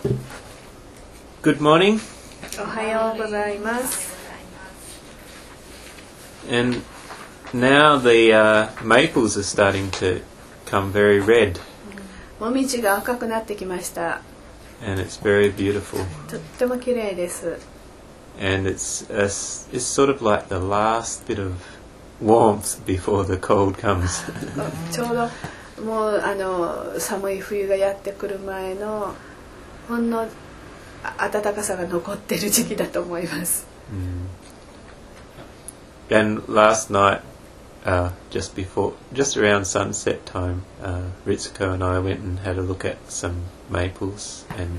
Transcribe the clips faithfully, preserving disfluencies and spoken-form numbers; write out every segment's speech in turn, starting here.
Good morning. おはようございます。 And now the uh, maples are starting to come very red. もみじが赤くなってきました。 And it's very beautiful. とっても綺麗です。 And it's a, it's sort of like the last bit of warmth before the cold comes. ちょうどもうあの寒い冬がやってくる前のほんの暖かさが残っている時期だと思います。 Mm. And last night, uh, just before, just around sunset time, uh, Ritsuko and I went and had a look at some maples and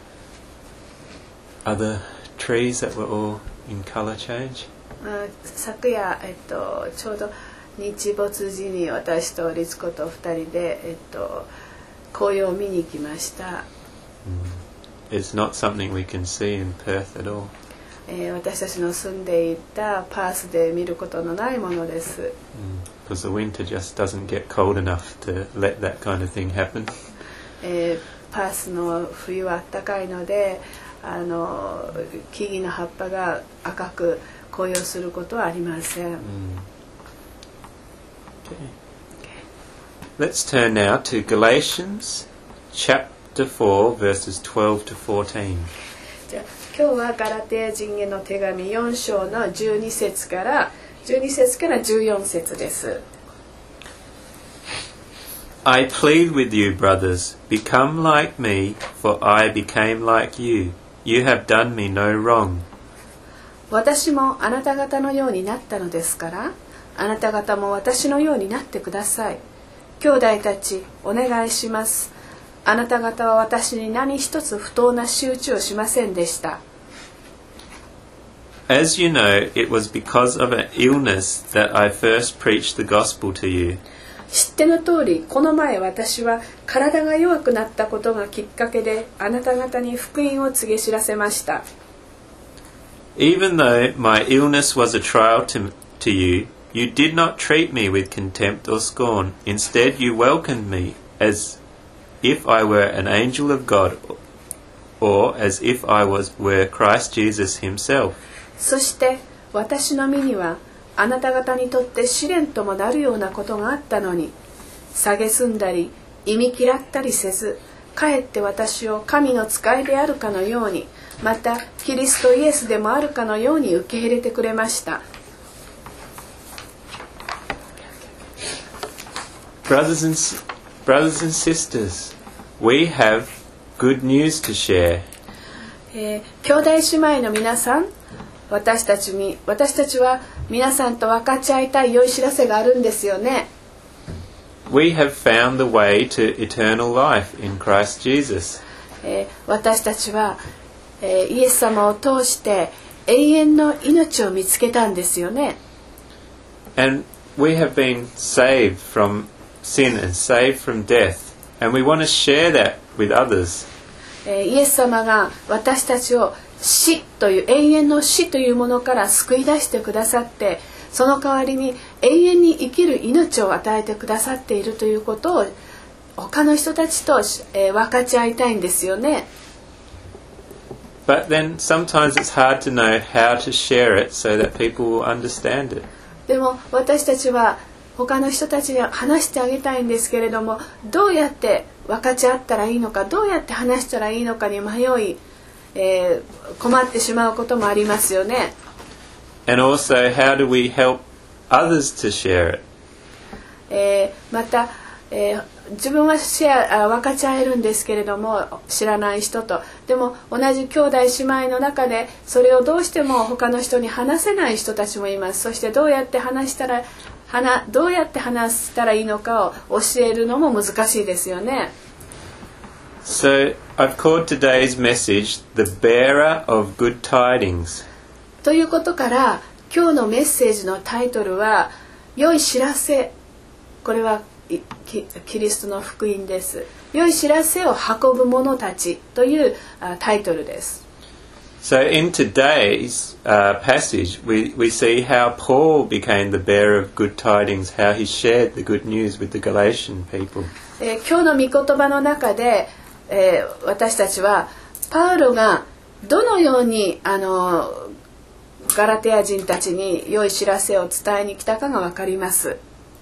other trees that were all in colour change. 昨夜、えっと、ちょうど日没時に私と律子とふたりで、えっと、紅葉を見に行きました。 It's not something we can see in Perth at all. えー、私たちの住んでいたパースで見ることのないものです。 Because the winter just doesn't get cold enough to let that kind of thing happen. えー、パースの冬は暖かいので、あの木々の葉っぱが赤く紅葉することはありません。 Mm. Okay. Let's turn now to Galatians chapter four, verses twelve to fourteen. じゃあ今日はガラテヤ人への手紙よん章のじゅうに節からじゅうに節からじゅうよん節です。 I plead with you, brothers, become like me, for I became like you. You have done me no wrong. 私もあなた方のようになったのですから、あなた方も私のようになってください。兄弟たち、お願いします。あなた方は私に何一つ不当な仕打ちをしませんでした。 As you know, it was because of an illness that I first preached the gospel to you. 知っての通り、この前私は体が弱くなったことがきっかけであなた方に福音を告げ知らせました。 Even though my illness was a trial to, to you, you did not treat me with contempt or scorn. Instead, you welcomed me as if I were an angel of God, or as if I was were Christ Jesus himself. そして私の身にはあなた方にとって試練ともなるようなことがあったのに、蔑んだり忌み嫌ったりせず、かえって私を神の使いであるかのように、またキリストイエスでもあるかのように受け入れてくれました。 Brothers and, brothers and sisters, we have good news to share. えー、兄弟姉妹の皆さん、私たちに、私たちは皆さんと分かち合いたい良い知らせがあるんですよね。 We have found the way to eternal life in Christ Jesus. えー、私たちは、えー、イエス様を通して永遠の命を見つけたんですよね。 And we have been saved from sin and saved from death. And we want to share that with others. えー、イエス様が私たちを死という永遠の死というものから救い出してくださって、その代わりに永遠に生きる命を与えてくださっているということを他の人たちと、えー、分かち合いたいんですよね。 But then sometimes it's hard to know how to share it so that people will understand it. でも私たちは他の人たちに話してあげたいんですけれども、どうやって分かち合ったらいいのか、どうやって話したらいいのかに迷い、えー、困ってしまうこともありますよね。 And also, how do we help others to share it? えー、また、えー、自分はシェア、分かち合えるんですけれども、知らない人と。でも同じ兄弟姉妹の中でそれをどうしても他の人に話せない人たちもいます。そしてどうやって話したら話どうやって話したらいいのかを教えるのも難しいですよね。 So I've called today's message the bearer of good tidings. ということから今日のメッセージのタイトルは良い知らせ。これはキリストの福音です。良い知らせを運ぶ者たちというタイトルです。 So in today's uh, passage, we, we see how Paul became the bearer of good tidings, how he shared the good news with the Galatian people. えー、今日の御言葉の中で、えー、私たちはパウロがどのようにあのガラテヤ人たちに良い知らせを伝えに来たかが分かります。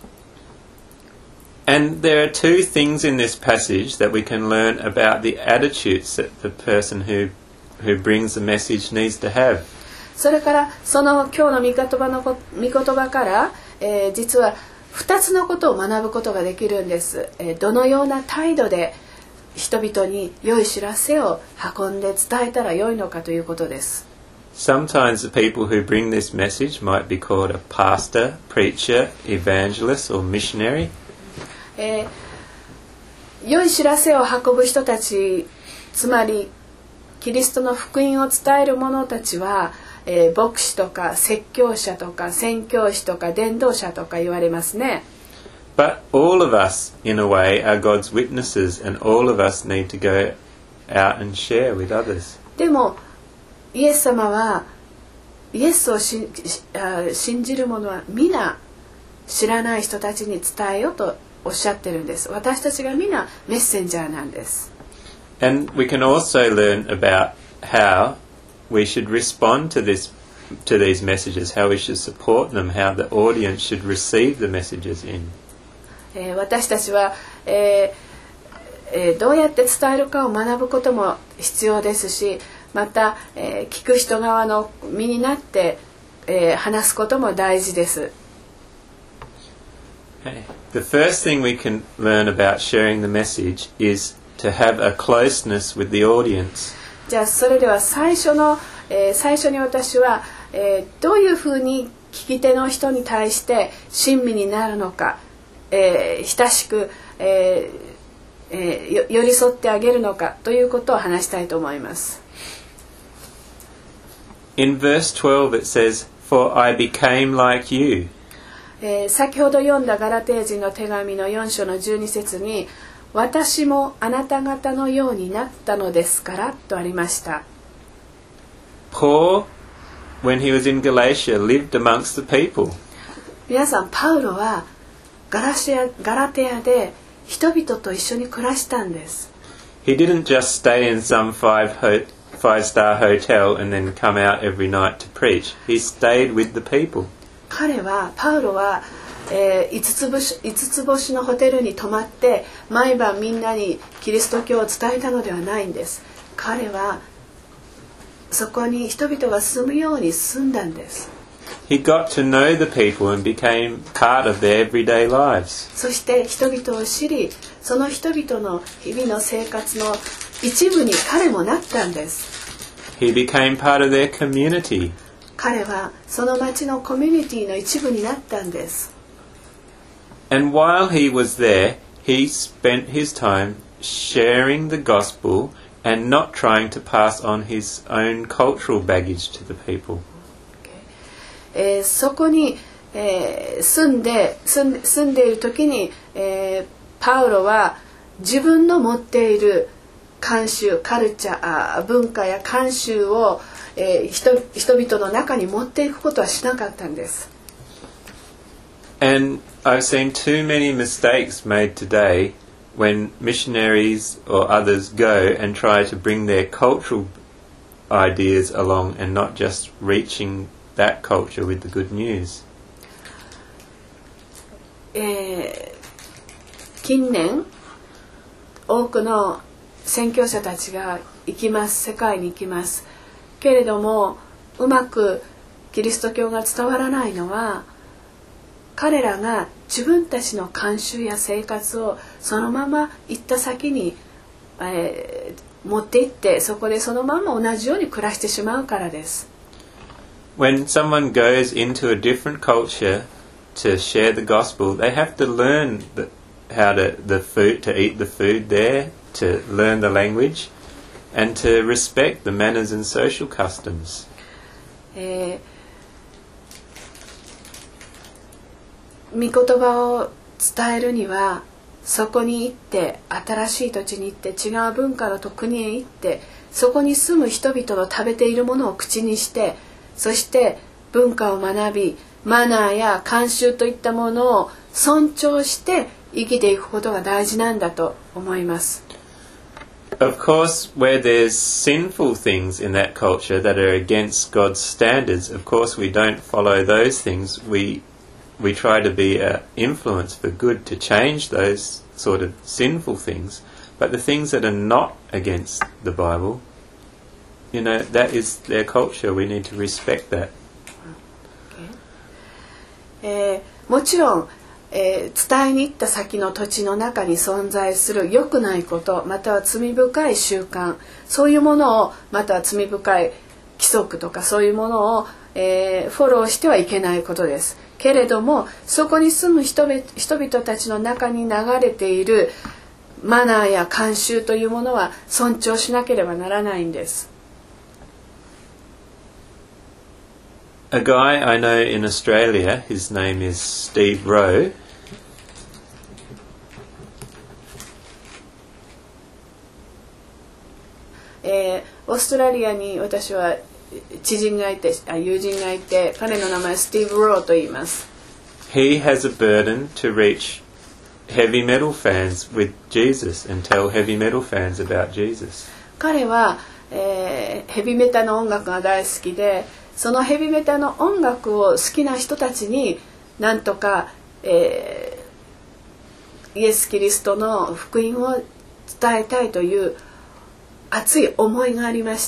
And there are two things in this passage that we can learn about the attitudes that the person who, who brings the message needs to have. それからその今日の御言葉の御言葉から、えー、実はふたつのことを学ぶことができるんです。えー、どのような態度で人々に良い知らせを運んで伝えたらよいのかということです。 Sometimes the people who bring this message might be called a pastor, preacher, evangelist or missionary. えー、良い知らせを運ぶ人たち、つまりキリストの福音を伝える者たちは、えー、牧師とか説教者とか宣教師とか伝道者とか言われますね。 But all of us, in a way, are God's witnesses, and all of us need to go out and share with others. でもイエス様はイエスをし信じる者は皆知らない人たちに伝えよとおっしゃってるんです。私たちが皆メッセンジャーなんです。 And we can also learn about how we should respond to this, to these messages, how we should support them, how the audience should receive the messages in. えー、私たちは、えーえー、どうやって伝えるかを学ぶことも必要ですし、また、えー、聞く人側の身になって、えー、話すことも大事です。 Okay. The first thing we can learn about sharing the message is to have a closeness with the audience. じゃあそれでは最初の、えー、最初に私は、えー、どういうふうに聞き手の人に対して親身になるのか、えー、親しく、えーえー、寄り添ってあげるのかということを話したいと思います。 In verse twelve it says, "For I became like you." えー、先ほど読んだガラテヤ人の手紙のよん章のじゅうに節に、私もあなた方のようになったのですからとありました。 Paul, when he was in Galatia, lived amongst the people. 皆さん、パウロはガラシア、ガラテヤで人々と一緒に暮らしたんです。 He didn't just stay in some five ho- five-star hotel and then come out every night to preach. He stayed with the people. 彼はパウロは、えー、5つ星、5つ星のホテルに泊まって毎晩みんなにキリスト教を伝えたのではないんです。彼はそこに人々が住むように住んだんです。 He got to know the people and became part of their everyday lives. そして人々を知り、その人々の日々の生活の一部に彼もなったんです。 He became part of their community. 彼はその町のコミュニティの一部になったんです。 And while he was there, he spent his time sharing the gospel and not trying to pass on his own cultural baggage to the people. えー、そこに、えー、住んで住ん、住んでいる時に、えー、パウロは自分の持っている慣習、カルチャー、文化や慣習を、えー、人, 人々の中に持っていくことはしなかったんです。 And I've seen too many mistakes made today when missionaries or others go and try to bring their cultural ideas along and not just reaching that culture with the good news. えー、近年多くの宣教者たちが行きます。世界に行きますけれども、うまくキリスト教が伝わらないのは、彼らが自分たちの慣習や生活をそのまま行った先に、えー、持って行って、そこでそのまま同じように暮らしてしまうからです。 When someone goes into a different culture to share the gospel, they have to learn the, how to the food to eat the food there, to learn the language, and to respect the manners and social customs. えー、御言葉を伝えるには、そこに行って新しい土地に行って違う文化の国へ行って、そこに住む人々の食べているものを口にして、そして文化を学び、マナーや慣習といったものを尊重して生きていくことが大事なんだと思います。 Of course, where there's sinful things in that culture that are against God's standards, of course we don't follow those things. We we try to be an influence for good to change those sort of sinful things. But the things that are not against the Bible, you know, that is their culture. We need to respect that. Okay. えー、もちろん、えー、伝えに行った先の土地の中に存在する良くないことまたは罪深い習慣そういうものをまたは罪深い規則とかそういうものを、えー、フォローしてはいけないことですけれどもそこに住む人々、人々たちの中に流れているマナーや慣習というものは尊重しなければならないんです。 A guy I know in Australia, his name is Steve Rowe. Eh, オーストラリアに私は知人がいて、あ、友人がいて、彼の名前スティーブ・ローと言います。 He has a burden to reach heavy metal fans with Jesus and tell heavy metal fans about Jesus. 彼は、えー、ヘビメタの音楽が大好きで、そのヘビメタの音楽を好きな人たちになんとか、えー、イエス・キリストの福音を伝えたいという熱い思いがありました。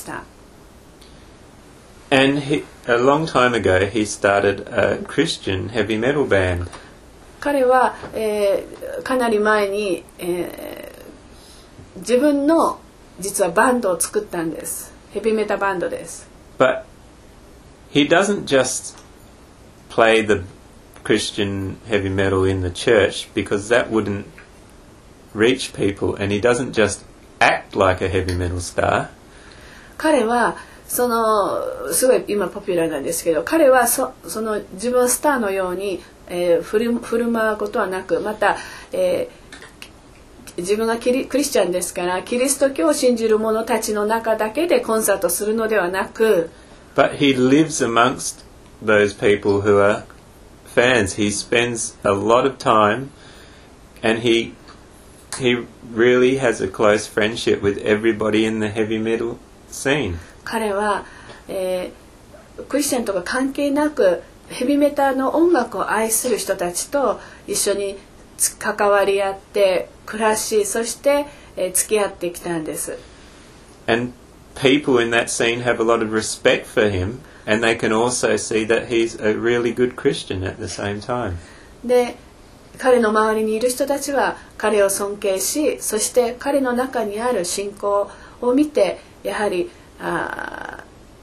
And he, a long time ago, he started a Christian heavy metal band. 彼は、えー、かなり前に、えー、自分の実はバンドを作ったんです。ヘビメタバンドです。 But he doesn't just play the Christian heavy metal in the church because that wouldn't reach people, and he doesn't just act like a heavy metal star. 彼はそのすごい今ポピュラーなんですけど、彼は そ, その自分はスターのように、えー、振る振る舞うことはなく、また、えー、自分がキリクリスチャンですからキリスト教を信じる者たちの中だけでコンサートするのではなく、 But he lives amongst those people who are fans. He spends a lot of time, and he he really has a close friendship with everybody in the heavy metal scene. 彼は、えー、クリスチャンとか関係なくヘビメタの音楽を愛する人たちと一緒に関わり合って暮らし、そして、えー、付き合ってきたんです。 And people in that scene have a lot of respect for him, and they can also see that he's a really good Christian at the same time. で、彼の周りにいる人たちは彼を尊敬し、そして彼の中にある信仰を見てやはりあ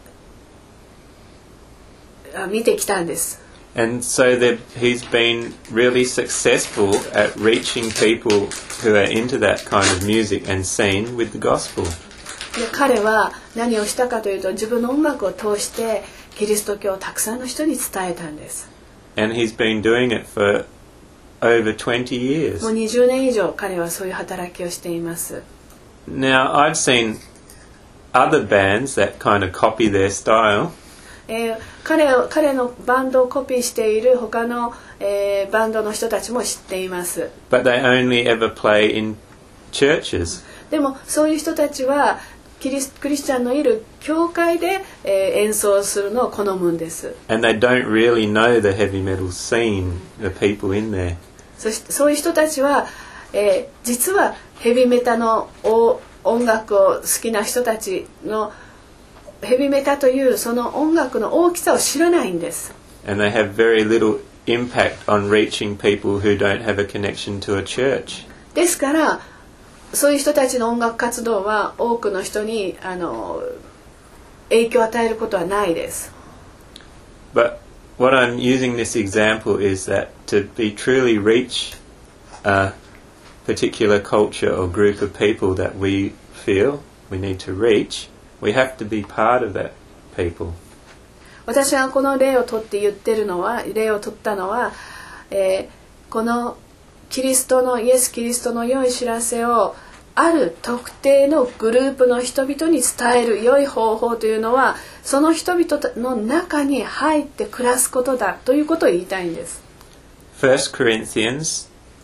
あ見てきたんです。 And so that he's been really successful at reaching people who are into that kind of music and scene with the gospel. で彼は何をしたかというと自分の音楽を通してキリスト教をたくさんの人に伝えたんです。 And he's been doing it for over twenty years. もうにじゅうねん以上彼はそういう働きをしています。 Now I've seen other bands that kind of copy their style. えー、彼を彼のバンドをコピーしている他の、えー、バンドの人たちも知っています。 But they only ever play in churches. でもそういう人たちはキリス、クリスチャンのいる教会で、えー、演奏するのを好むんです。 And they don't really know the heavy metal scene, the people in there. そしてそういう人たちは、えー、実はヘビメタの音楽を好きな人たちのヘビメタというその音楽の大きさを知らないんです。 And they have very little impact on reaching people who don't have a connection to a church. ですからそういう人たちの音楽活動は多くの人にあの影響を与えることはないです。 But what I'm using this example is that to be truly reach a particular culture or group of people that we feel we need to reach, we have to be part of that people. 私はこの例を取って言ってるのは、例を取ったのは、えー、このキリストのイエス・キリストの良い知らせをある特定のグループの人々に伝える良い方法というのはその人々の中に入って暮らすことだということを言いたいんです。 First Corinthians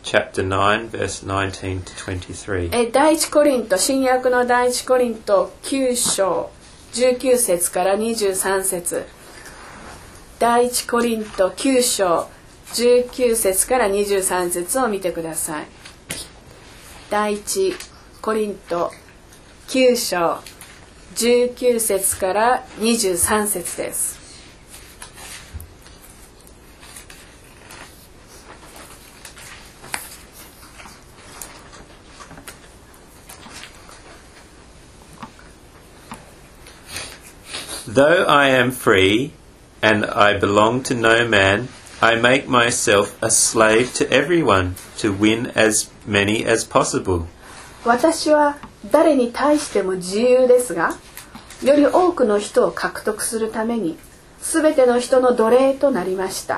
chapter nine, verse nineteen to twenty-three. え第一コリント、新約の第一コリントきゅう章じゅうきゅう節からにじゅうさん節。第一コリントきゅう章じゅうきゅう節からにじゅうさん節を見てください。第一コリントきゅう章じゅうきゅう節からにじゅうさん節です。 Though I am free, and I belong to no man, I make myself a slave to everyone to win as many as possible. 私は誰に対しても自由ですが、より多くの人を獲得するために、すべての人の奴隷となりました。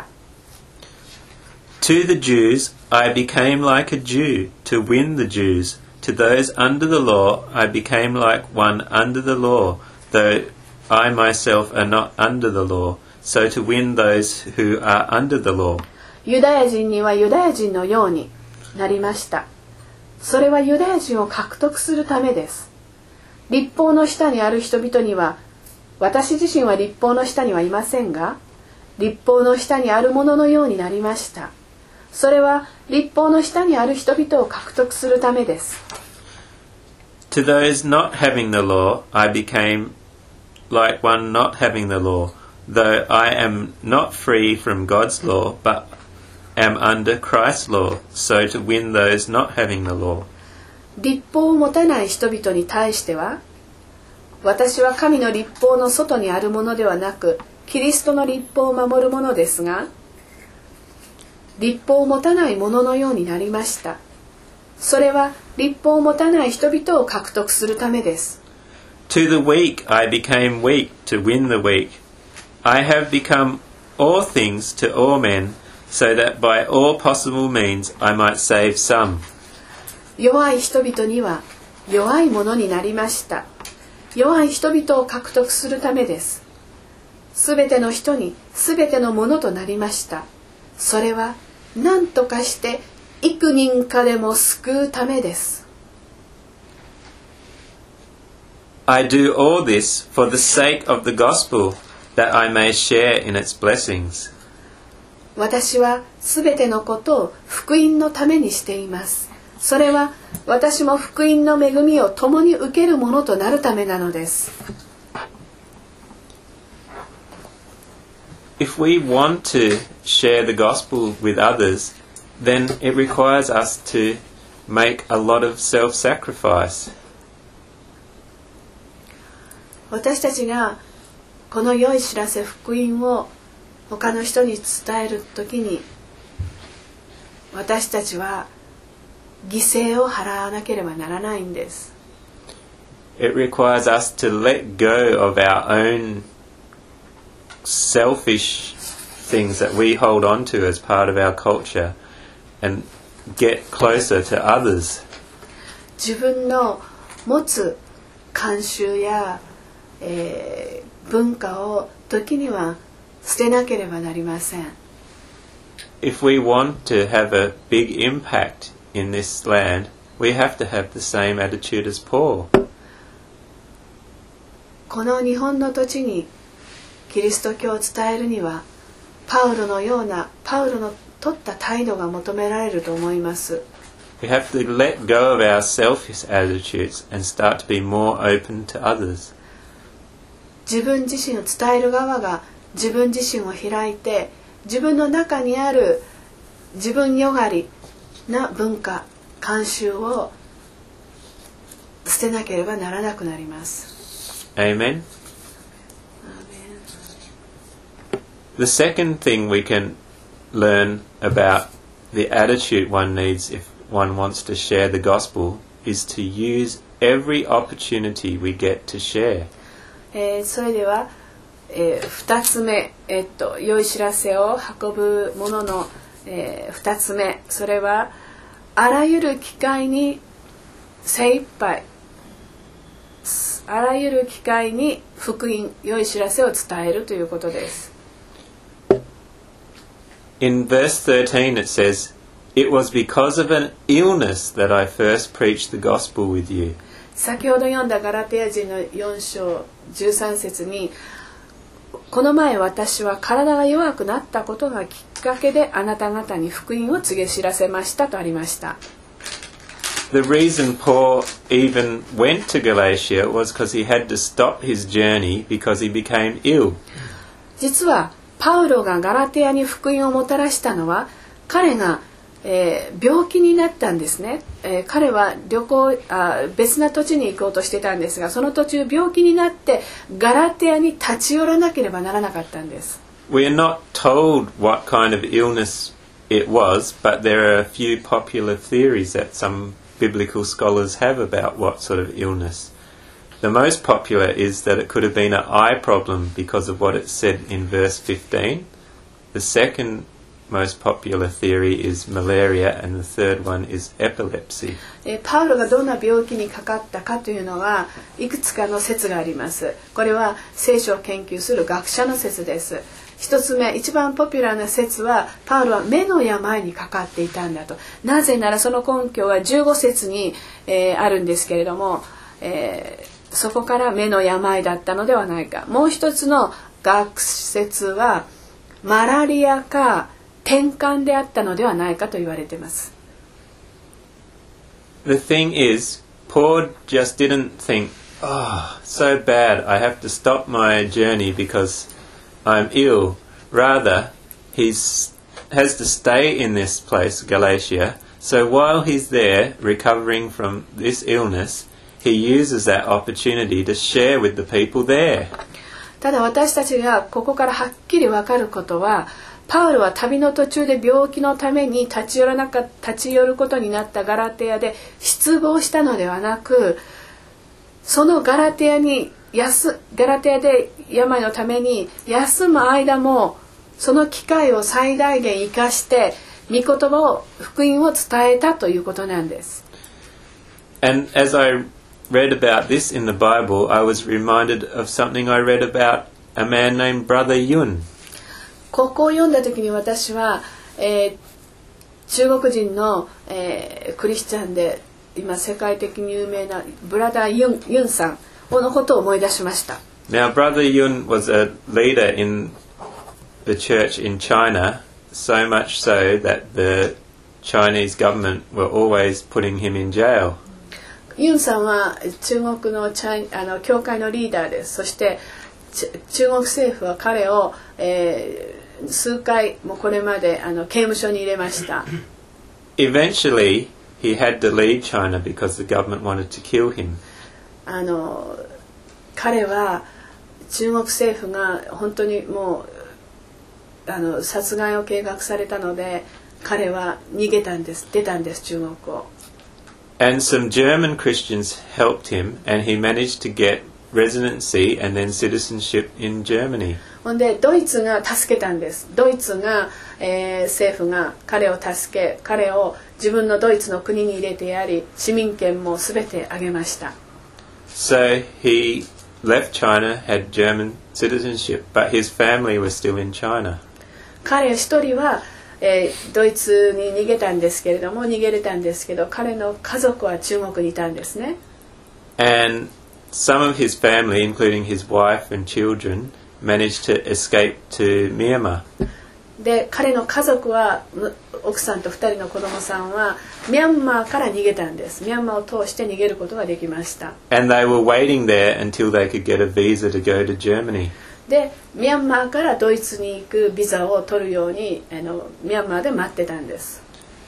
To the Jews, I became like a Jew to win the Jews. To those under the law, I became like one under the law, though I myself are not under the law, so to win those who are under the law. ユダヤ人にはユダヤ人のようになりました。それはユダヤ人を獲得するためです。律法の下にある人々には、私自身は律法の下にはいませんが、律法の下にあるもののようになりました。それは律法の下にある人々を獲得するためです。 To those not having the law, I became like one not having the law, though I am not free from God's law, but am under Christ's law, so to win those not having the law. 律法を持たない人々に対しては、私は神の律法の外にあるものではなく、キリストの律法を守るものですが、律法を持たないもののようになりました。それは律法を持たない人々を獲得するためです。 To the weak I became weak to win the weak. I have become all things to all men, so that by all possible means I might save some. 弱い人々には弱いものになりました。弱い人々を獲得するためです。すべての人にすべてのものとなりました。それは何とかして幾人かでも救うためです。 I do all this for the sake of the gospel, that I may share in its blessings. 私はすべてのことを福音のためにしています。それは私も福音の恵みを共に受けるものとなるためなのです。 If we want to share the gospel with others, then it requires us to make a lot of self-sacrifice. 私たちがこの良い知らせ福音を他の人に伝えるときに、私たちは犠牲を払わなければならないんです。 It requires us to let go of our own selfish things that we hold on to as part of our culture and get closer to others. 自分の持つ慣習や、えー、文化を時には捨てなければなりません。 If we want to have a big impact in this land, we have to have the same attitude as Paul. この日本の土地にキリスト教を伝えるには、パウロのようなパウロの取った態度が求められると思います。 We have to let go of our selfish attitudes and start to be more open to others. 自分自身を伝える側が自分自身を開いて、自分の中にある自分よがりな文化慣習を捨てなければならなくなります。 Amen. The second thing we can learn about the attitude one needs if one wants to share the gospel is to use every opportunity we get to share. えー、それでは、えー、ふたつめ、えー、っと良い知らせを運ぶものの、えー、ふたつめ、それはあらゆる機会に精一杯、あらゆる機会に福音、良い知らせを伝えるということです。 In verse thirteen it says, It was because of an illness that I first preached the gospel with you. 先ほど読んだガラテヤ人のよん章じゅうさん節に、この前私は体が弱くなったことがきっかけであなた方に福音を告げ知らせましたとありました。 The reason Paul even went to Galatia was because he had to stop his journey because he became ill. 実はパウロがガラテヤに福音をもたらしたのは、彼が、えー、病気になったんですね。えー、彼は旅行あ別な土地に行こうとしてたんですが、その途中病気になってガラテヤに立ち寄らなければならなかったんです。 We are not told what kind of illness it was, but there are a few popular theories that some biblical scholars have about what sort of illness. The most popular is that it could have been an eye problem because of what it said in verse fifteen. The second most popular theory is malaria, and the third one is epilepsy. パウロがどんな病気にかかったかというのはいくつかの説があります。これは聖書を研究する学者の説です。一つ目、一番ポピュラーな説は、パウロは目の病にかかっていたんだと。なぜならその根拠はじゅうご節に、えー、あるんですけれども、えーそこから目の病だったのではないか。もう一つの学説はマラリアか転換であったのではないかと言われています。 The thing is, Paul just didn't think, oh, so bad, I have to stop my journey because I'm ill. Rather, he has to stay in this place, Galatia. So while he's there recovering from this illness,He uses that opportunity to share with the people there. ただ私たちがここからはっきり分かることは、パウロは旅の途中で病気のために立ち寄らなか立ち寄ることになったガラテヤで失望したのではなく、そのガラテヤに休ガラテヤで病のために休む間もその機会を最大限生かして御言葉を福音を伝えたということなんです。 And as I read about this in the Bible, I was reminded of something I read about a man named Brother Yun. ここを読んだ時に私は、えー、中国人の、えー、クリスチャンで今世界的に有名なブラダーユン、ユンさんのことを思い出しました。 Now, Brother Yun was a leader in the church in China, so much so that the Chinese government were always putting him in jail. ユンさんは中国のチャイあの教会のリーダーです。そして中国政府は彼を、えー、数回もこれまであの刑務所に入れました。 Eventually, he had to leave China because the government wanted to kill him. あの彼は中国政府が本当にもうあの殺害を計画されたので、彼は逃げたんです。出たんです、中国を。 And some German Christians helped him, and he managed to get residency and then citizenship in Germany. ほんでドイツが助けたんです。ドイツが、えー、政府が彼を助け、彼を自分のドイツの国に入れてやり、市民権もすべてあげました。 So he left China, had German citizenship, but his family was still in China. 彼一人はえー、ドイツに逃げたんですけれども逃げれたんですけど、彼の家族は中国にいたんですね。 And some of his family, including his wife and children, managed to escape to Myanmar. で、彼の家族は奥さんとふたりの子供さんはミャンマーから逃げたんです。ミャンマーを通して逃げることができました。 And they were waiting there until they could get a visa to go to Germany. でミャンマーからドイツに行くビザを取るようにあのミャンマーで待ってたんです。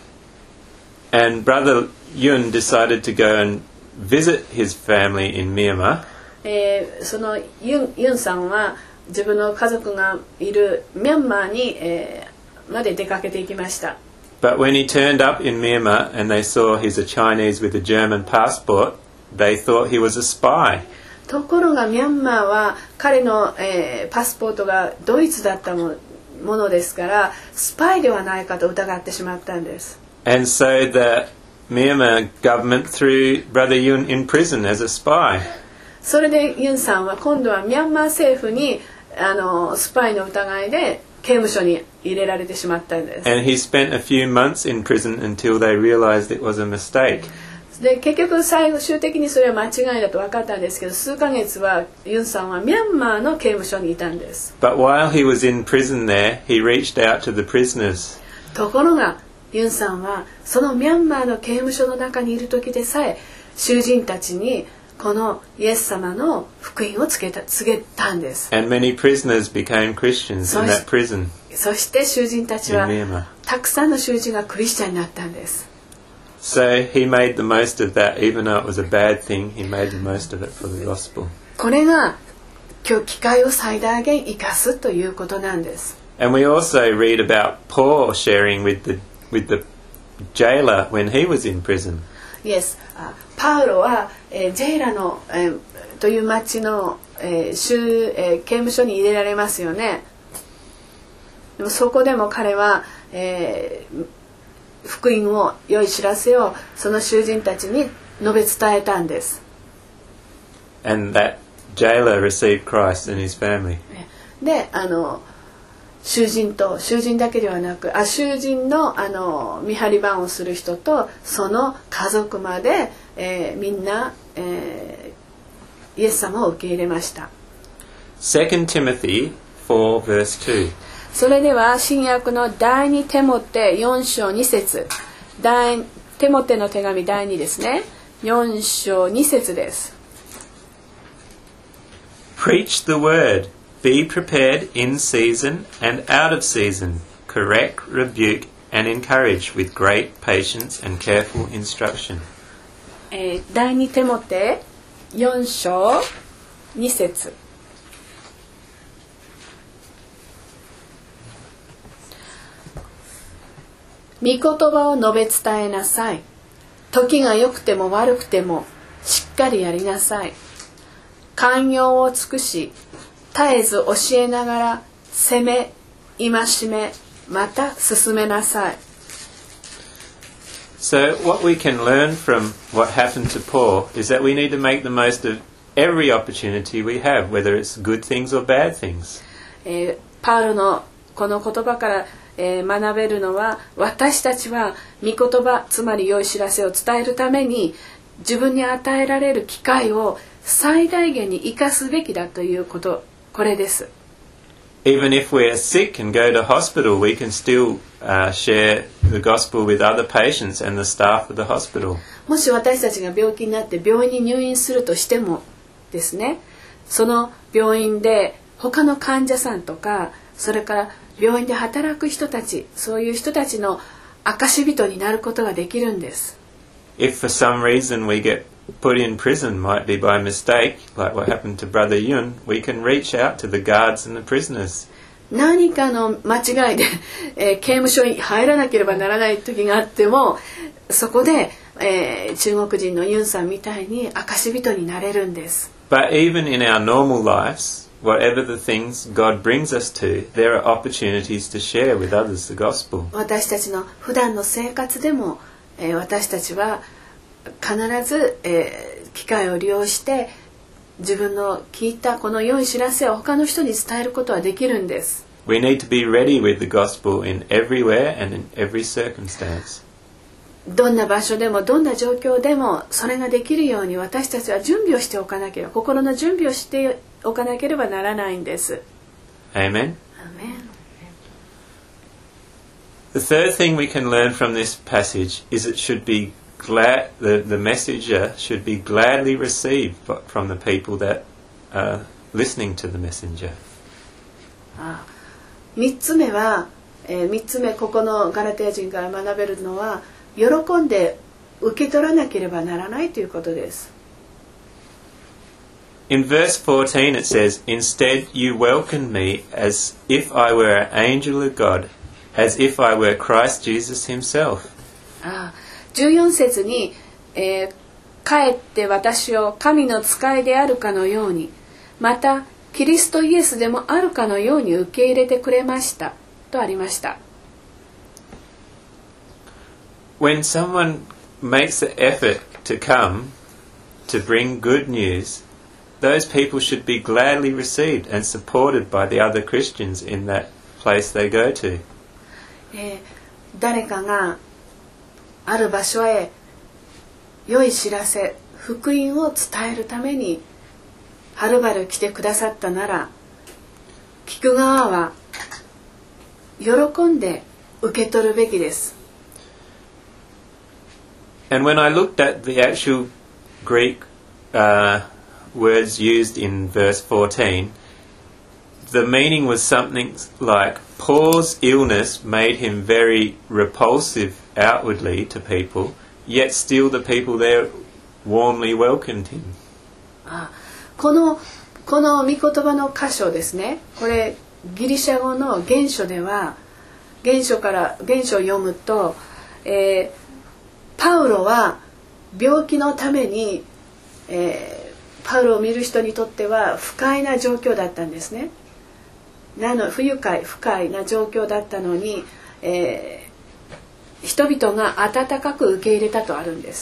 And Brother Yun decided to go and visit his family in Myanmar. えー、そのユン、ユンさんは自分の家族がいるミャンマーに、えー、まで出かけていきました。 But when he turned up in Myanmar and they saw he's a Chinese with a German passport, they thought he was a spy. ところがミャンマーは彼の、えー、パスポートがドイツだったものですからスパイではないかと疑ってしまったんです。 And so the Myanmar government threw Brother Yun in prison as a spy. それでユンさんは今度はミャンマー政府にあのスパイの疑いで刑務所に入れられてしまったんです。 And he spent a few months in prison until they realized it was a mistake. で結局最終的にそれは間違いだと分かったんですけど、数ヶ月はユンさんはミャンマーの刑務所にいたんです。 But while he was in prison there, he reached out to the prisoners. ところがユンさんはそのミャンマーの刑務所の中にいる時でさえ囚人たちにこのイエス様の福音を告げた、告げたんです。 And many prisoners became Christians in that prison. そして囚人たちはたくさんの囚人がクリスチャンになったんです。 So he made the most of that, even though it was a bad thing. He made the most of it for the gospel. これが今日機会を最大限生かすということなんです。 And we also read about Paul sharing with the with the jailer when he was in prison. Yes. パウロは、えー、ジェイラの、えー、という町の、えー州えー、刑務所に入れられますよね。でもそこでも彼は、えー、福音を良い知らせをその囚人たちに述べ伝えたんです。 And that jailer received Christ and his family. で、あの囚人と囚人だけではなく、あ囚人のあの見張り番をする人とその家族まで、えー、みんな、えー、イエス様を受け入れました。 Second Timothy four verse two. それでは新約の第二テモテよん章に節、第テモテの手紙第二ですね、よん章に節です。 Preach the word. Be prepared in season and out of season. Correct, rebuke, and encourage with great patience and careful instruction. えー、第二テモテよん章に節。御言葉を述べ伝えなさい。時が良くても悪くてもしっかりやりなさい。寛容を尽くし、絶えず教えながら責め、戒め、また進めなさい。 So what we can learn from what happened to Paul is that we need to make the most of every opportunity we have, whether it's good things or bad things. えー、パウロのこの言葉から、えー、学べるのは、私たちは御言葉、つまり良い知らせを伝えるために自分に与えられる機会を最大限に生かすべきだということ、これです。 Even if we're sick and go to hospital, we can still uh, share the gospel with other patients and the staff of the hospital. もし私たちが病気になって病院に入院するとしてもですね、その病院で他の患者さんとか、それから病院で働く人たち、そういう人たちの証人になることができるんです。 If for some reason we get put in prison, might be by mistake, like what happened to Brother Yun, we can reach out to the guards and the prisoners. 何かの間違いで、えー、刑務所に入らなければならない時があっても、そこで、えー、中国人のユンさんみたいに証人になれるんです。 But even in our normal lives, whatever the things God brings us to, there are opportunities to share with others the gospel. 私たちの普段の生活でも、えー、私たちは必ず、えー、機会を利用して自分の聞いたこの良い知らせを他の人に伝えることはできるんです。 We need to be ready with the gospel in everywhere and in every circumstance. どんな場所でもどんな状況でもそれができるように私たちは準備をしておかなければ、心の準備をしておかなければならないんです。 Amen. Amen. The third thing we can learn from this passage is it should be glad the, the messenger should be gladly received from the people that are listening to the messenger. ああ、三つ目は、えー、三つ目ここのガラテヤ人から学べるのは、喜んで受け取らなければならないということです。 In verse fourteen it says, "Instead you welcomed me as if I were an angel of God, as if I were Christ Jesus himself." ああ、じゅうよん節に、えー、かえって私を神の使いであるかのように、またキリストイエスでもあるかのように受け入れてくれましたとありました。 When someone makes the effort to come to bring good news, those people should be gladly received and supported by the other Christians in that place they go to. えー、誰かがある場所へ良い知らせ、福音を伝えるためにはるばる来てくださったなら、聞く側は喜んで受け取るべきです。 And when I looked at the actual Greek uh, words used in verse fourteen, the meaning was something like Paul's illness made him very repulsive outwardly to people, yet still the people there warmly welcomed him. あ、このこの御言葉の箇所ですね。これギリシャ語の原書では、原書から原書を読むと、えー、パウロは病気のために、えー、パウロを見る人にとっては不快な状況だったんですね。なの不愉快不快な状況だったのに、えー、人々が温かく受け入れたとあるんです。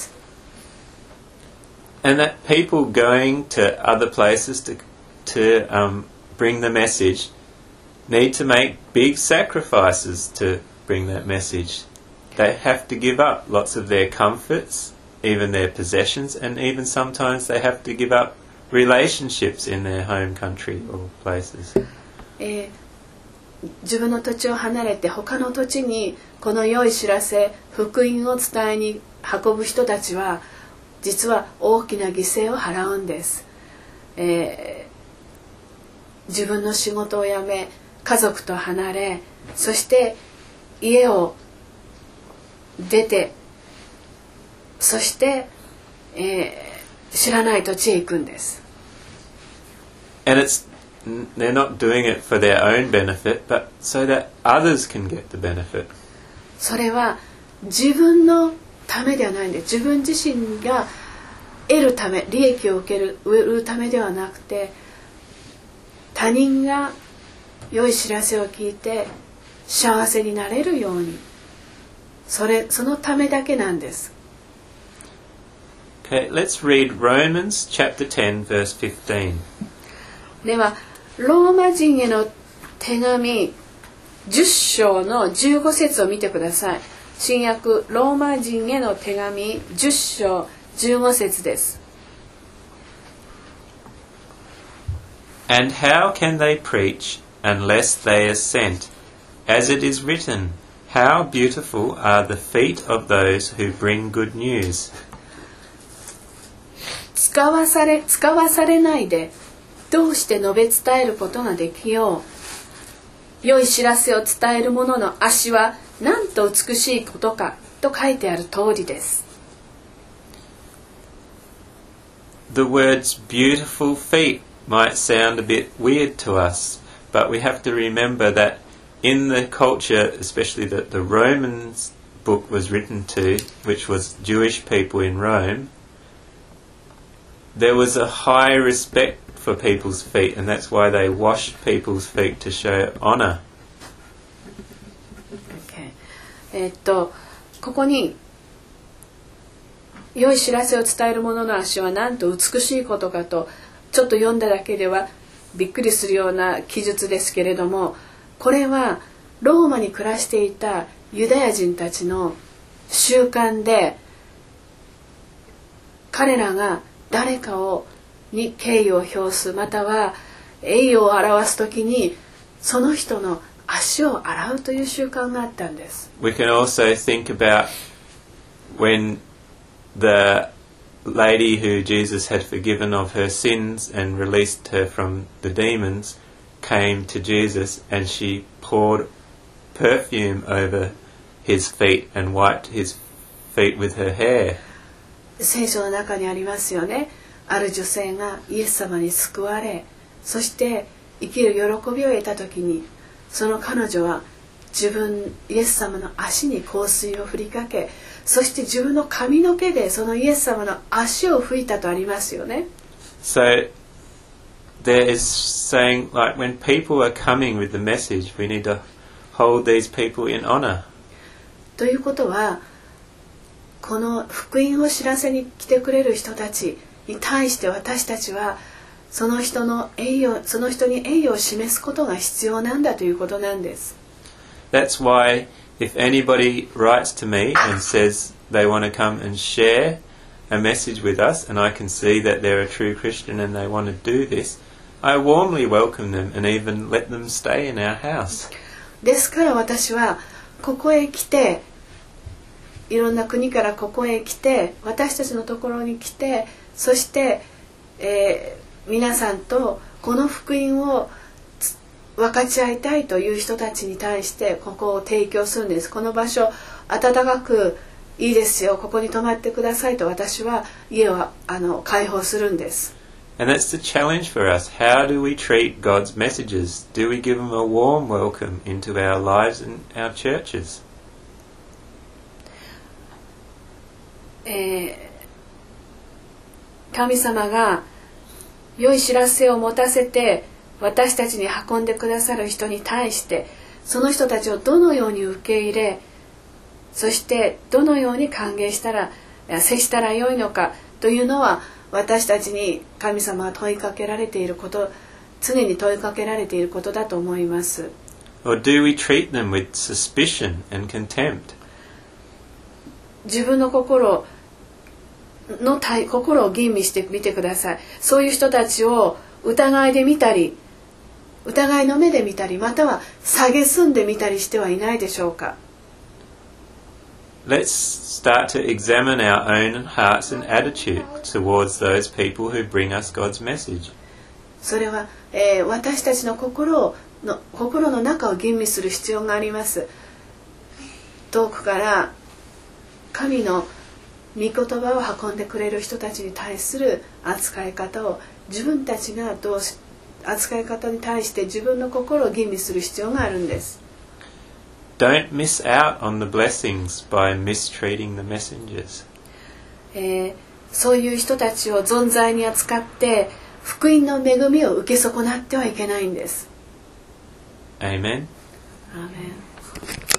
And that people going to other places to to um, bring the message need to make big sacrifices to bring that message. They have to give up lots of their comforts, even their possessions, and even sometimes they have to give up relationships in their home country or places. えー、自分の土地を離れて他の土地にこの良い知らせ、福音を伝えに運ぶ人たちは実は大きな犠牲を払うんです。えー自分の仕事を辞め、家族と離れ、そして家を出て、そして、えー、知らない土地へ行くんです。 And it's they're not doing it for their own benefit, but so that others can get the benefit. それは自分のためではないんで、自分自身が得るため、利益を受ける、得るためではなくて、他人が良い知らせを聞いて幸せになれるように、それそのためだけなんです。 Okay, let's read Romans chapter ten verse fifteen. ではローマ人への手紙じゅっ章のじゅうご節を見てください。新約ローマ人への手紙じゅっ章じゅうご節です。 And how can they preach unless they are sent? As it is written, how beautiful are the feet of those who bring good news. 使わされ、使わされないでどうして述べ伝えることができよう。良い知らせを伝える者の足はなんと美しいことかと書いてある通りです。 The words beautiful feet might sound a bit weird to us, but we have to remember that in the culture, especially that the Romans book was written to, which was Jewish people in Rome, there was a high respect for people's feet, and that's why they washed people's feet to show honor. Okay. えっとここに良い知らせを伝える者の足はなんと美しいことかとちょっと読んだだけではびっくりするような記述ですけれども、これはローマに暮らしていたユダヤ人たちの習慣で、彼らが誰かをに敬意を表す、または栄誉を表すときにその人の足を洗うという習慣があったんです。 We can also think about when the lady who Jesus had forgiven of her sins and released her from the demons came to Jesus, and she poured perfume over his feet and wiped his feet with her hair. 聖書の中にありますよね。ある女性がイエス様に救われ、そして生きる喜びを得た時に、その彼女は自分イエス様の足に香水を振りかけ、そして自分の髪の毛でそのイエス様の足を拭いたとありますよね。 So there is saying, like, when people are coming with the message, we need to hold these people in honor. ということは、この福音を知らせに来てくれる人たちに対して私たちはその人の栄誉、その人に栄誉を示すことが必要なんだということなんです。 That's why if anybody writes to me and says they want to come and share a message with us, and I can see that they're a true Christian and they want to do this, I warmly welcome them and even let them stay in our house. ですから私はここへ来て、いろんな国からここへ来て、私たちのところに来て、そして、えー、皆さんとこの福音を分かち合いたいという人たちに対してここを提供するんです。この場所暖かくいいですよ、ここに泊まってくださいと私は家をあの開放するんです。 And that's the challenge for us. How do we treat God's messages? Do we give them a warm welcome into our lives and our churches? えー、神様が良い知らせを持たせて私たちに運んでくださる人に対してその人たちをどのように受け入れ、そしてどのように歓迎したら接したらよいのかというのは私たちに神様は問いかけられていること、常に問いかけられていることだと思います。 Or do we treat them with suspicion and contempt? 自分の心の心を吟味してみてください。そういう人たちを疑いで見たり、疑いの目で見たり、または蔑んでみたりしてはいないでしょうか。 Let's start to examine our own hearts and attitude towards those people who bring us God's message. それは、えー、私たちの心をの心の中を吟味する必要があります。遠くから神の御言葉を運んでくれる人たちに対する扱い方を自分たちがどうし扱い方に対して自分の心を吟味する必要があるんです。 Don't miss out on the blessings by mistreating the messengers. えー、そういう人たちを存在に扱って福音の恵みを受け損なってはいけないんです。 Amen. アーメン。